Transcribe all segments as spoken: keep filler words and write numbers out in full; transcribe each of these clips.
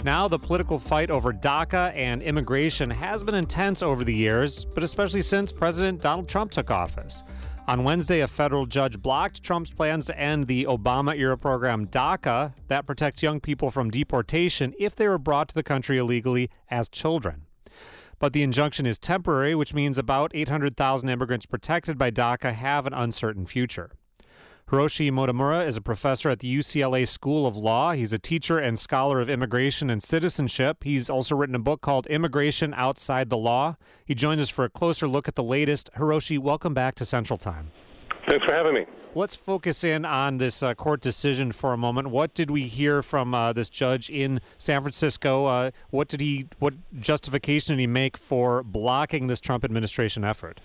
Now, the political fight over DACA and immigration has been intense over the years, but especially since President Donald Trump took office. On Wednesday, a federal judge blocked Trump's plans to end the Obama-era program DACA that protects young people from deportation if they were brought to the country illegally as children. But the injunction is temporary, which means about eight hundred thousand immigrants protected by DACA have an uncertain future. Hiroshi Motomura is a professor at the U C L A School of Law. He's a teacher and scholar of immigration and citizenship. He's also written a book called Immigration Outside the Law. He joins us for a closer look at the latest. Hiroshi, welcome back to Central Time. Thanks for having me. Let's focus in on this uh, court decision for a moment. What did we hear from uh, this judge in San Francisco? Uh, what did he? What justification did he make for blocking this Trump administration effort?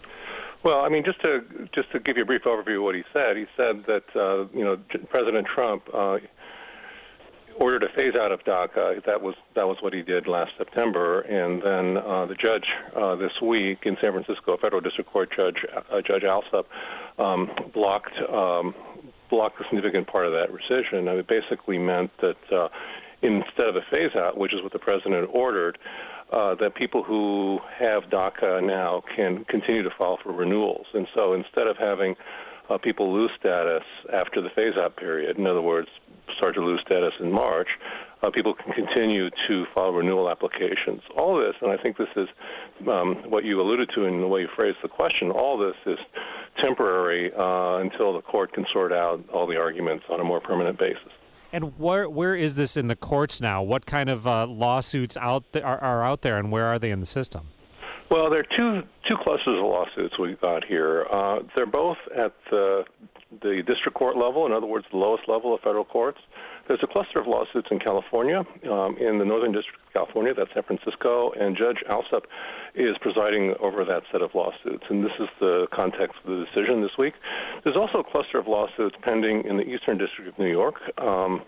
Well, I mean, just to just to give you a brief overview of what he said, he said that uh, you know President Trump uh, ordered a phase out of DACA. That was that was what he did last September, and then uh, the judge uh, this week in San Francisco, a federal district court judge, uh, Judge Alsup, um, blocked um, blocked a significant part of that rescission. And it basically meant that uh, instead of a phase out, which is what the president ordered, Uh, that people who have DACA now can continue to file for renewals. And so instead of having uh, people lose status after the phase-out period, in other words, start to lose status in March, uh, people can continue to file renewal applications. All this, and I think this is um, what you alluded to in the way you phrased the question, all this is temporary uh, until the court can sort out all the arguments on a more permanent basis. And where where is this in the courts now? What kind of uh, lawsuits out th- are, are out there, and where are they in the system? Well, there are two two clusters of lawsuits we've got here. Uh, they're both at the the district court level, in other words, the lowest level of federal courts. There's a cluster of lawsuits in California, um, in the Northern District of California, that's San Francisco, and Judge Alsup is presiding over that set of lawsuits, and this is the context of the decision this week. There's also a cluster of lawsuits pending in the Eastern District of New York, um,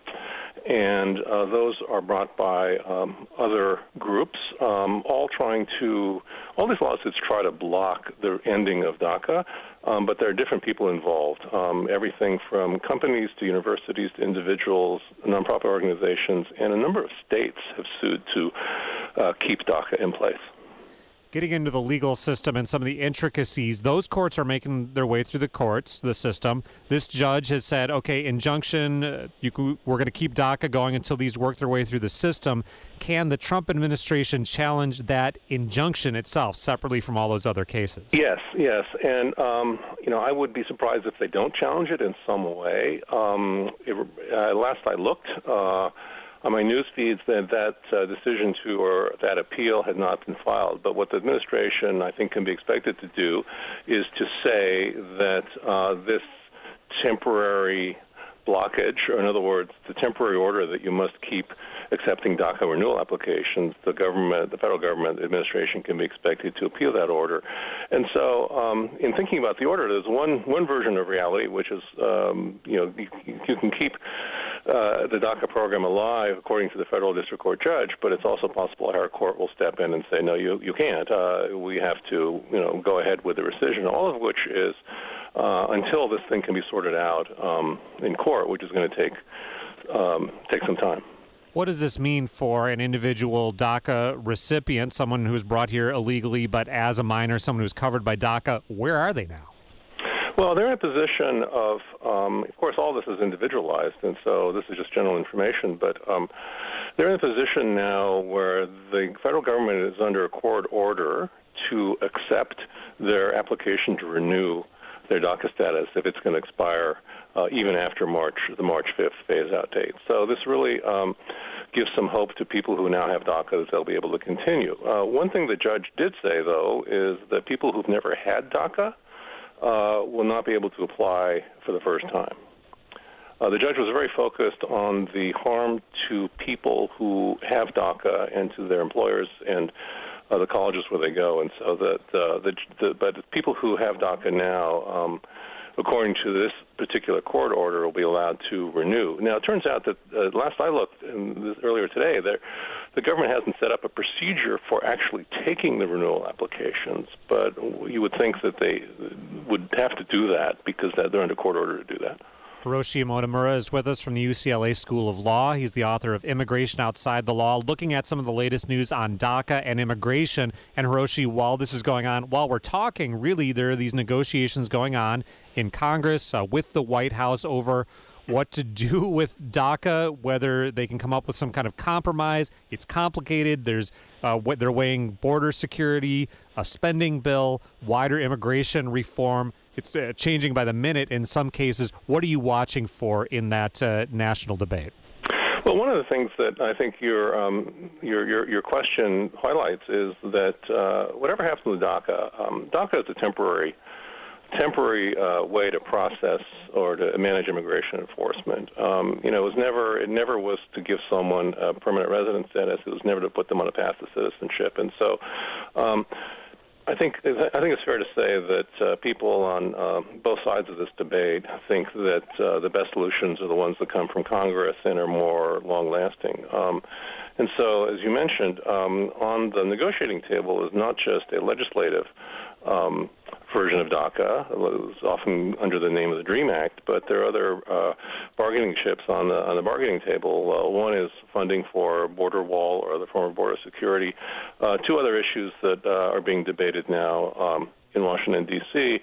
and uh, those are brought by um, other groups, um, all trying to, all these lawsuits try to block the ending of DACA, um, but there are different people involved, um, everything from companies to universities to individuals, nonprofit organizations, and a number of states have sued to uh, keep DACA in place. Getting into the legal system and some of the intricacies, those courts are making their way through the courts, the system. This judge has said, okay, injunction, uh, you can, we're going to keep DACA going until these work their way through the system. Can the Trump administration challenge that injunction itself separately from all those other cases? Yes, yes. And, um, you know, I would be surprised if they don't challenge it in some way. Um, it, uh, last I looked, uh, on my news feeds, that that uh, decision to or that appeal had not been filed. But what the administration, I think, can be expected to do is to say that uh, this temporary blockage, or in other words, the temporary order that you must keep accepting DACA renewal applications, the government, the federal government administration can be expected to appeal that order. And so um, in thinking about the order, there's one, one version of reality, which is, um, you know, you, you can keep Uh, the DACA program alive, according to the federal district court judge, but it's also possible our court will step in and say, no, you you can't. Uh, we have to, you know, go ahead with the rescission. All of which is uh, until this thing can be sorted out um, in court, which is going to take um, take some time. What does this mean for an individual DACA recipient, someone who's brought here illegally, but as a minor, someone who's covered by DACA? Where are they now? Well, they're in a position of, um, of course, all this is individualized, and so this is just general information, but um, they're in a position now where the federal government is under a court order to accept their application to renew their DACA status if it's going to expire uh, even after March, the March fifth phase-out date. So this really um, gives some hope to people who now have DACA that they'll be able to continue. Uh, one thing the judge did say, though, is that people who've never had DACA Uh, will not be able to apply for the first time. Uh, the judge was very focused on the harm to people who have DACA and to their employers and uh, the colleges where they go. And so that, uh, the, the, but people who have DACA now, um, according to this particular court order, will be allowed to renew. Now, it turns out that uh, last I looked and this, earlier today, there, the government hasn't set up a procedure for actually taking the renewal applications, but you would think that they would have to do that because they're under court order to do that. Hiroshi Motomura is with us from the U C L A School of Law. He's the author of Immigration Outside the Law, looking at some of the latest news on DACA and immigration. And Hiroshi, while this is going on, while we're talking, really, there are these negotiations going on in Congress uh, with the White House over what to do with DACA, whether they can come up with some kind of compromise. It's complicated. There's uh, what they're weighing border security, a spending bill, wider immigration reform. It's uh, changing by the minute in some cases. What are you watching for in that uh, national debate? Well, one of the things that I think your um, your, your your question highlights is that uh, whatever happens with DACA, um, DACA is a temporary temporary uh, way to process or to manage immigration enforcement. Um, you know, it was never it never was to give someone a permanent residence status. It was never to put them on a path to citizenship. And so, um, I think I think it's fair to say that uh, people on uh, both sides of this debate think that uh, the best solutions are the ones that come from Congress and are more long-lasting. Um, and so, as you mentioned, um, on the negotiating table is not just a legislative um, version of DACA. It's often under the name of the DREAM Act, but there are other uh, bargaining chips on the on the bargaining table. Uh, one is funding for border wall or other form of border security. Uh, two other issues that uh, are being debated now um, in Washington, D C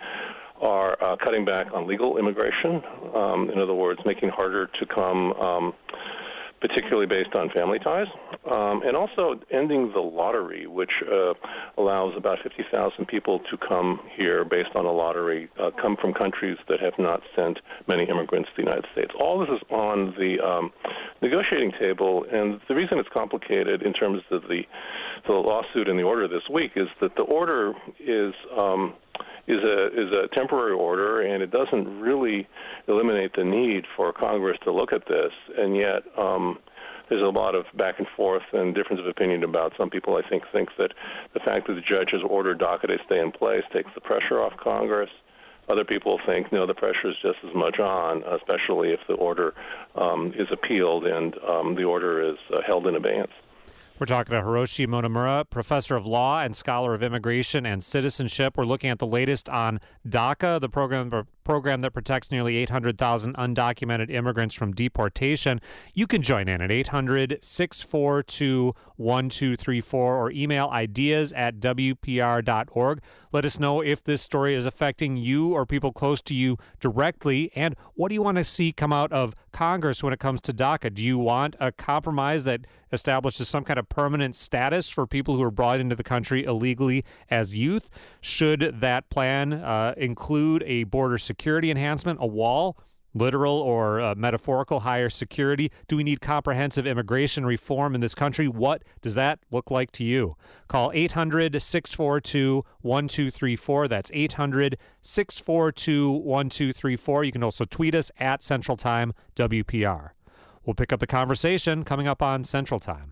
are uh, cutting back on legal immigration. Um, in other words, making it harder to come, um, particularly based on family ties, um, and also ending the lottery, which uh, allows about fifty thousand people to come here based on a lottery, uh, come from countries that have not sent many immigrants to the United States. All this is on the um, negotiating table, and the reason it's complicated in terms of the, the lawsuit and the order this week is that the order is um, is a is a temporary order, and it doesn't really eliminate the need for Congress to look at this, and yet um, there's a lot of back and forth and difference of opinion about. Some people, I think, think that the fact that the judge has ordered DACA to stay in place takes the pressure off Congress. Other people think, no, the pressure is just as much on, especially if the order um, is appealed and um, the order is uh, held in abeyance. We're talking to Hiroshi Motomura, professor of law and scholar of immigration and citizenship. We're looking at the latest on DACA, the program program that protects nearly eight hundred thousand undocumented immigrants from deportation. You can join in at eight hundred, six four two, one two three four or email ideas at w p r dot org. Let us know if this story is affecting you or people close to you directly, and what do you want to see come out of Congress when it comes to DACA? Do you want a compromise that establishes some kind of permanent status for people who are brought into the country illegally as youth? Should that plan uh, include a border security enhancement, a wall, literal or uh, metaphorical higher security? Do we need comprehensive immigration reform in this country? What does that look like to you? Call eight hundred, six four two, one two three four. That's eight hundred, six four two, one two three four. You can also tweet us at Central Time W P R. We'll pick up the conversation coming up on Central Time.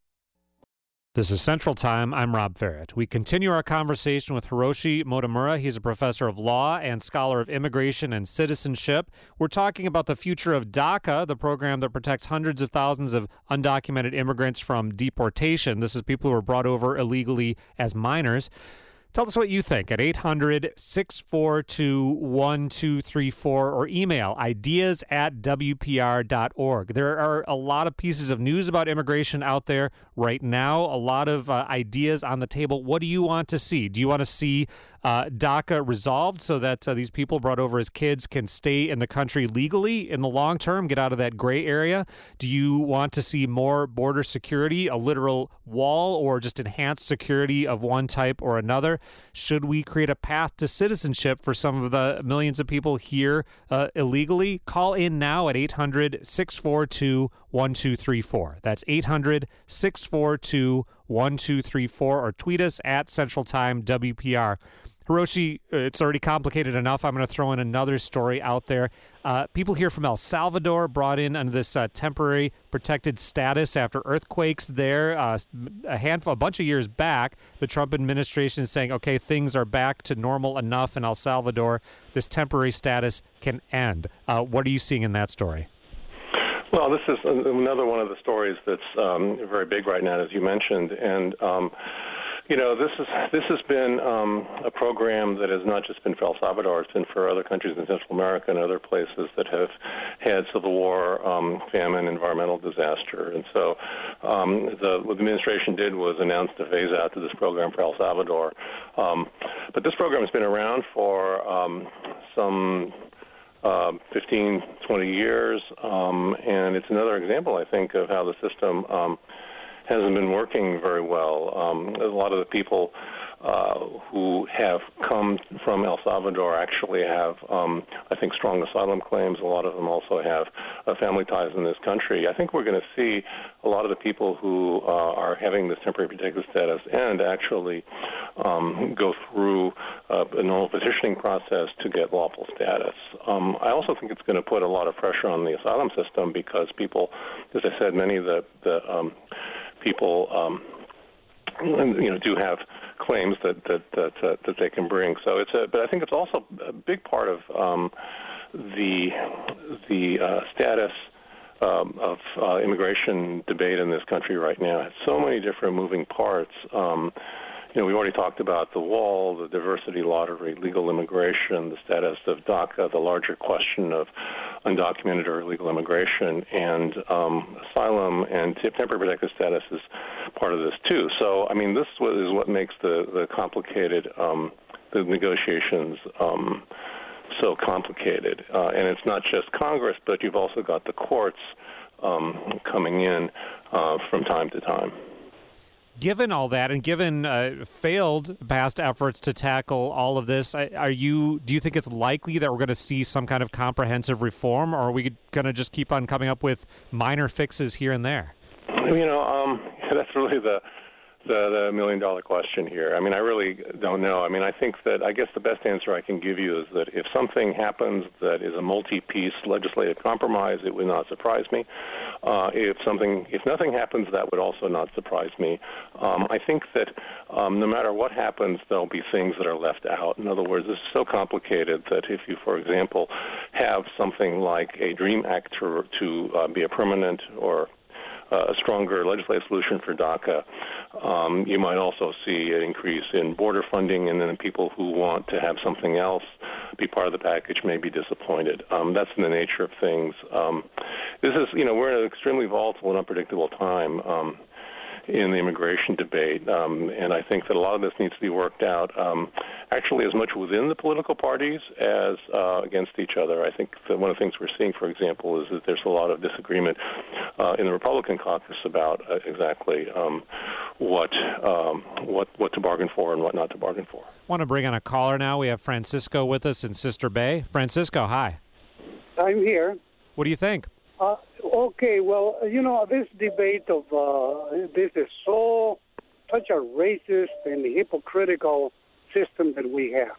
This is Central Time. I'm Rob Ferret. We continue our conversation with Hiroshi Motomura. He's a professor of law and scholar of immigration and citizenship. We're talking about the future of DACA, the program that protects hundreds of thousands of undocumented immigrants from deportation. This is people who are brought over illegally as minors. Tell us what you think at eight hundred, six four two, one two three four or email ideas at w p r dot org. There are a lot of pieces of news about immigration out there right now, a lot of uh, ideas on the table. What do you want to see? Do you want to see uh, DACA resolved so that uh, these people brought over as kids can stay in the country legally in the long term, get out of that gray area? Do you want to see more border security, a literal wall, or just enhanced security of one type or another? Should we create a path to citizenship for some of the millions of people here uh, illegally? Call in now at eight hundred, six four two, one two three four. That's eight hundred, six four two, one two three four or tweet us at Central Time W P R. Hiroshi, it's already complicated enough. I'm going to throw in another story out there. Uh, people here from El Salvador brought in under this uh, temporary protected status after earthquakes there uh, a handful, a bunch of years back. The Trump administration is saying, okay, things are back to normal enough in El Salvador. This temporary status can end. Uh, what are you seeing in that story? Well, this is another one of the stories that's um, very big right now, as you mentioned, and um, You know, this is this has been um, a program that has not just been for El Salvador; it's been for other countries in Central America and other places that have had civil war, um, famine, environmental disaster. And so, um, the, what the administration did was announce the phase out to this program for El Salvador. Um, but this program has been around for um, some uh, fifteen, twenty years, um, and it's another example, I think, of how the system Um, hasn't been working very well. Um, a lot of the people uh, who have come from El Salvador actually have, um, I think, strong asylum claims. A lot of them also have uh, family ties in this country. I think we're going to see a lot of the people who uh, are having this temporary protected status and actually um, go through uh, a normal petitioning process to get lawful status. Um, I also think it's going to put a lot of pressure on the asylum system because people, as I said, many of the, the um, people, um, you know, do have claims that that that, uh, that they can bring. So it's a, but I think it's also a big part of um, the the uh, status um, of uh, immigration debate in this country right now. It's so many different moving parts. Um, You know, we already talked about the wall, the diversity lottery, legal immigration, the status of DACA, the larger question of undocumented or illegal immigration, and um, asylum and temporary protected status is part of this too. So, I mean, this is what makes the, the complicated, um, the negotiations um, so complicated. Uh, and it's not just Congress, but you've also got the courts um, coming in uh, from time to time. Given all that, and given uh, failed past efforts to tackle all of this, are you? Do you think it's likely that we're going to see some kind of comprehensive reform, or are we going to just keep on coming up with minor fixes here and there? You know, um, that's really the, the the million dollar question here. I mean, I really don't know. I mean, I think that I guess the best answer I can give you is that if something happens that is a multi-piece legislative compromise, it would not surprise me. Uh, if something, if nothing happens, that would also not surprise me. Um, I think that um, no matter what happens, there'll be things that are left out. In other words, this is so complicated that if you, for example, have something like a DREAM Act to, to uh, be a permanent or Uh, a stronger legislative solution for DACA. Um, you might also see an increase in border funding, and then people who want to have something else be part of the package may be disappointed. Um, that's in the nature of things. Um, this is, you know, we're in an extremely volatile and unpredictable time um, in the immigration debate, um, and I think that a lot of this needs to be worked out um, actually as much within the political parties as uh, against each other. I think that one of the things we're seeing, for example, is that there's a lot of disagreement uh, in the Republican caucus about uh, exactly um, what um, what what to bargain for and what not to bargain for. I want to bring on a caller now. We have Francisco with us in Sister Bay. Francisco, hi. I'm here. What do you think? Uh, okay, well, you know, this debate of uh, this is so such a racist and hypocritical system that we have.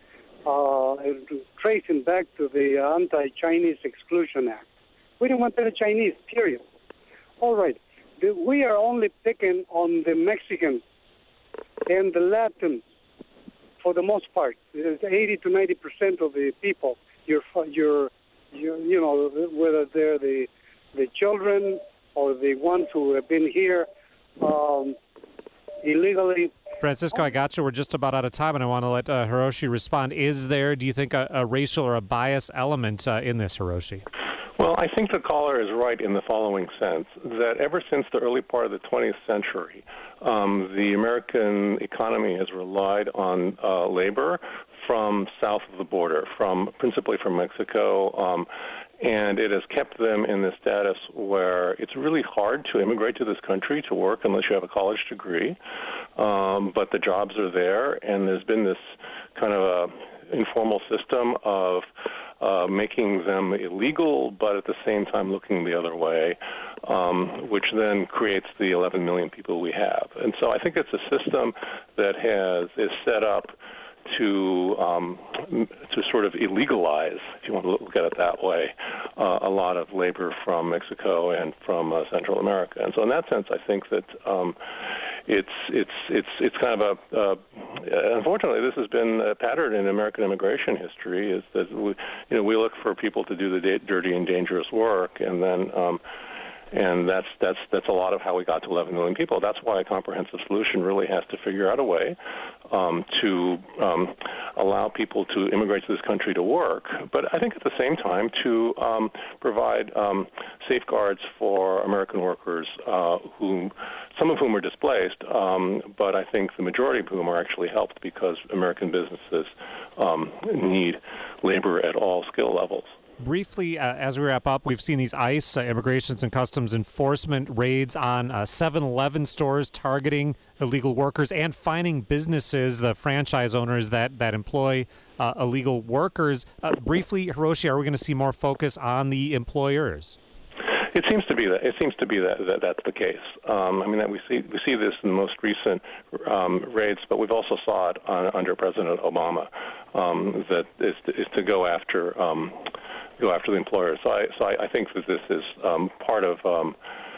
Uh, tracing back to the Anti-Chinese Exclusion Act. We don't want the Chinese, period. All right. The, we are only picking on the Mexicans and the Latins for the most part. There's eighty to ninety percent of the people. You're, you're, you're, you know, whether they're the the children or the ones who have been here um, illegally. Francisco, I got you. We're just about out of time, and I want to let uh, Hiroshi respond. Is there, do you think, a, a racial or a bias element uh, in this, Hiroshi? Well, I think the caller is right in the following sense, that ever since the early part of the twentieth century, um, the American economy has relied on uh, labor from south of the border, from principally from Mexico, um, and it has kept them in the status where it's really hard to immigrate to this country to work unless you have a college degree, um, but the jobs are there, and there's been this kind of a informal system of uh, making them illegal, but at the same time looking the other way, um, which then creates the eleven million people we have. And so I think it's a system that has is set up to um, to sort of illegalize, if you want to look at it that way, uh, a lot of labor from Mexico and from uh, Central America. And so in that sense, I think that um, it's it's it's it's kind of a uh, unfortunately this has been a pattern in American immigration history, is that we, you know, we look for people to do the dirty and dangerous work, and then um, and that's that's that's a lot of how we got to eleven million people. That's why a comprehensive solution really has to figure out a way um, to um, allow people to immigrate to this country to work, but I think at the same time to um, provide um, safeguards for American workers, uh, who some of whom are displaced, um, but I think the majority of whom are actually helped because American businesses um, need labor at all skill levels. Briefly, uh, as we wrap up, we've seen these ICE, uh, Immigrations and Customs Enforcement raids on uh, seven eleven stores targeting illegal workers and fining businesses, the franchise owners that, that employ uh, illegal workers. Uh, briefly, Hiroshi, are we going to see more focus on the employers? It seems to be that. It seems to be that, that that's the case. Um, I mean, that we see we see this in the most recent um, raids, but we've also saw it on, under President Obama. Um, that is to, is to go after um, go after the employers. So I so I, I think that this is um, part of um,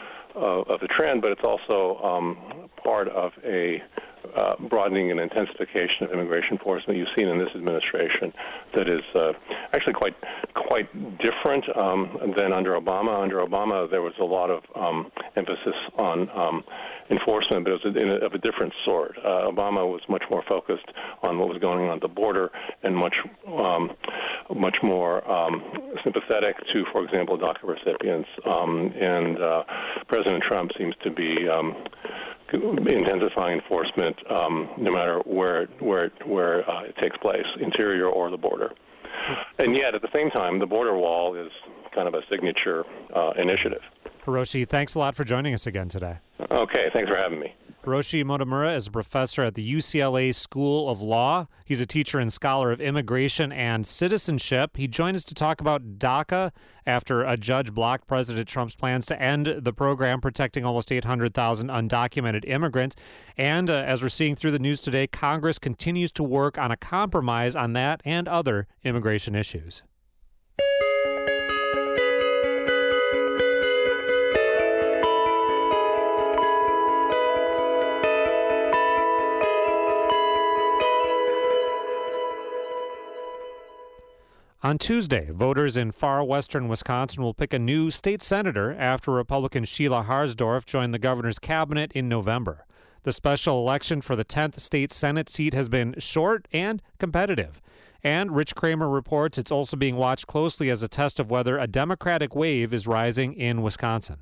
of, of the trend, but it's also um, part of a uh, broadening and intensification of immigration enforcement you've seen in this administration that is uh, actually quite quite different um, than under Obama. Under Obama, there was a lot of um, emphasis on um, enforcement, but it was in a, of a different sort. Uh, Obama was much more focused on what was going on at the border and much um, much more um, sympathetic to, for example, DACA recipients. Um, and uh, President Trump seems to be um, intensifying enforcement, um, no matter where where where uh, it takes place, interior or the border. And yet, at the same time, the border wall is kind of a signature uh, initiative. Hiroshi, thanks a lot for joining us again today. Okay, thanks for having me. Hiroshi Motomura is a professor at the U C L A School of Law. He's a teacher and scholar of immigration and citizenship. He joined us to talk about DACA after a judge blocked President Trump's plans to end the program protecting almost eight hundred thousand undocumented immigrants. And uh, as we're seeing through the news today, Congress continues to work on a compromise on that and other immigration issues. On Tuesday, voters in far western Wisconsin will pick a new state senator after Republican Sheila Harsdorf joined the governor's cabinet in November. The special election for the tenth state Senate seat has been short and competitive. And Rich Kramer reports it's also being watched closely as a test of whether a Democratic wave is rising in Wisconsin.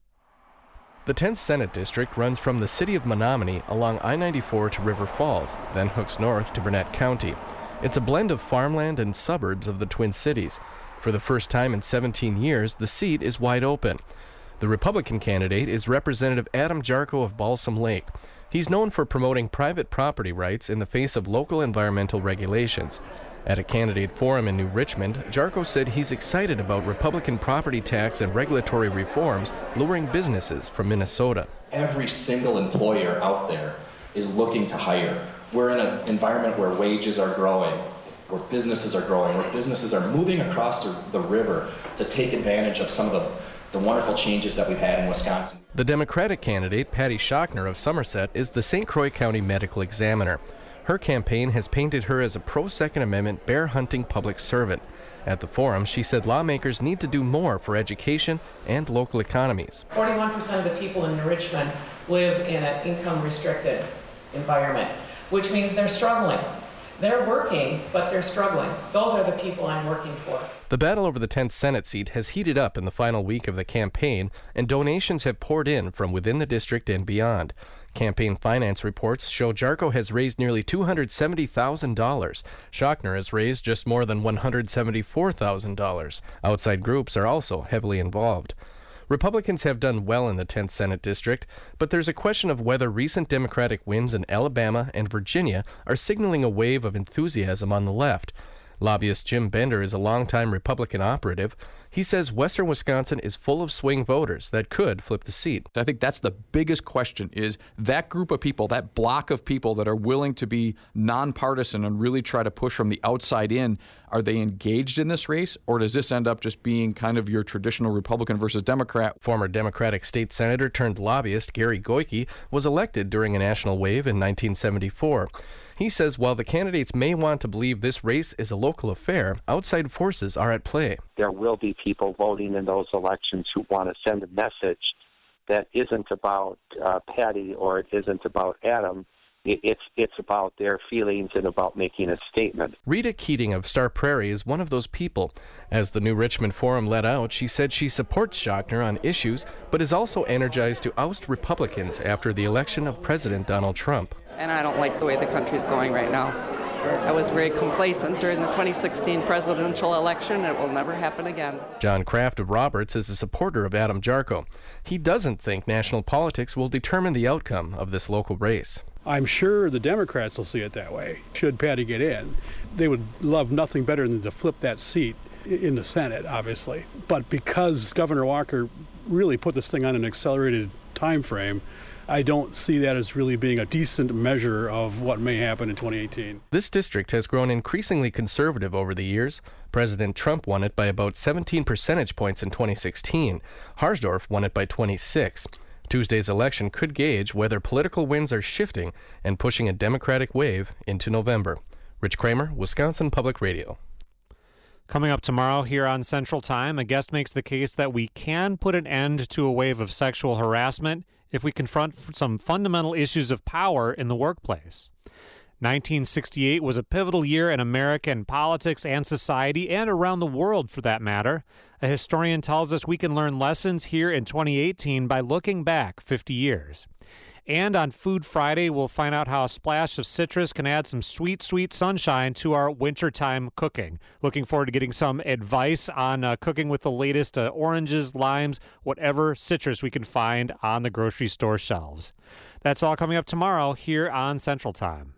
The tenth Senate District runs from the city of Menominee along I ninety-four to River Falls, then hooks north to Burnett County. It's a blend of farmland and suburbs of the Twin Cities. For the first time in seventeen years, the seat is wide open. The Republican candidate is Representative Adam Jarchow of Balsam Lake. He's known for promoting private property rights in the face of local environmental regulations. At a candidate forum in New Richmond, Jarchow said he's excited about Republican property tax and regulatory reforms luring businesses from Minnesota. Every single employer out there is looking to hire. We're in an environment where wages are growing, where businesses are growing, where businesses are moving across the, the river to take advantage of some of the, the wonderful changes that we've had in Wisconsin. The Democratic candidate, Patty Schachner of Somerset, is the Saint Croix County Medical Examiner. Her campaign has painted her as a pro-Second Amendment bear-hunting public servant. At the forum, she said lawmakers need to do more for education and local economies. forty-one percent of the people in Richmond live in an income-restricted environment, which means they're struggling. They're working, but they're struggling. Those are the people I'm working for. The battle over the tenth Senate seat has heated up in the final week of the campaign, and donations have poured in from within the district and beyond. Campaign finance reports show Jarchow has raised nearly two hundred seventy thousand dollars. Schachner has raised just more than one hundred seventy-four thousand dollars. Outside groups are also heavily involved. Republicans have done well in the tenth Senate District, but there's a question of whether recent Democratic wins in Alabama and Virginia are signaling a wave of enthusiasm on the left. Lobbyist Jim Bender is a longtime Republican operative. He says western Wisconsin is full of swing voters that could flip the seat. I think that's the biggest question, is that group of people, that block of people that are willing to be nonpartisan and really try to push from the outside in, Are they engaged in this race, or does this end up just being kind of your traditional Republican versus Democrat? Former Democratic state senator turned lobbyist Gary Goike was elected during a national wave in nineteen seventy-four. He says while the candidates may want to believe this race is a local affair, outside forces are at play. There will be people voting in those elections who want to send a message that isn't about uh, Patty or it isn't about Adam. It, it's it's about their feelings and about making a statement. Rita Keating of Star Prairie is one of those people. As the New Richmond Forum let out, she said she supports Schachner on issues, but is also energized to oust Republicans after the election of President Donald Trump. And I don't like the way the country's going right now. I was very complacent during the twenty sixteen presidential election. It will never happen again. John Kraft of Roberts is a supporter of Adam Jarchow. He doesn't think national politics will determine the outcome of this local race. I'm sure the Democrats will see it that way. Should Patty get in, they would love nothing better than to flip that seat in the Senate, obviously. But because Governor Walker really put this thing on an accelerated time frame, I don't see that as really being a decent measure of what may happen in twenty eighteen. This district has grown increasingly conservative over the years. President Trump won it by about seventeen percentage points in twenty sixteen. Harsdorf won it by twenty-six. Tuesday's election could gauge whether political winds are shifting and pushing a Democratic wave into November. Rich Kramer, Wisconsin Public Radio. Coming up tomorrow here on Central Time, a guest makes the case that we can put an end to a wave of sexual harassment if we confront some fundamental issues of power in the workplace. nineteen sixty-eight was a pivotal year in American politics and society, and around the world for that matter. A historian tells us we can learn lessons here in twenty eighteen by looking back fifty years. And on Food Friday, we'll find out how a splash of citrus can add some sweet, sweet sunshine to our wintertime cooking. Looking forward to getting some advice on uh, cooking with the latest uh, oranges, limes, whatever citrus we can find on the grocery store shelves. That's all coming up tomorrow here on Central Time.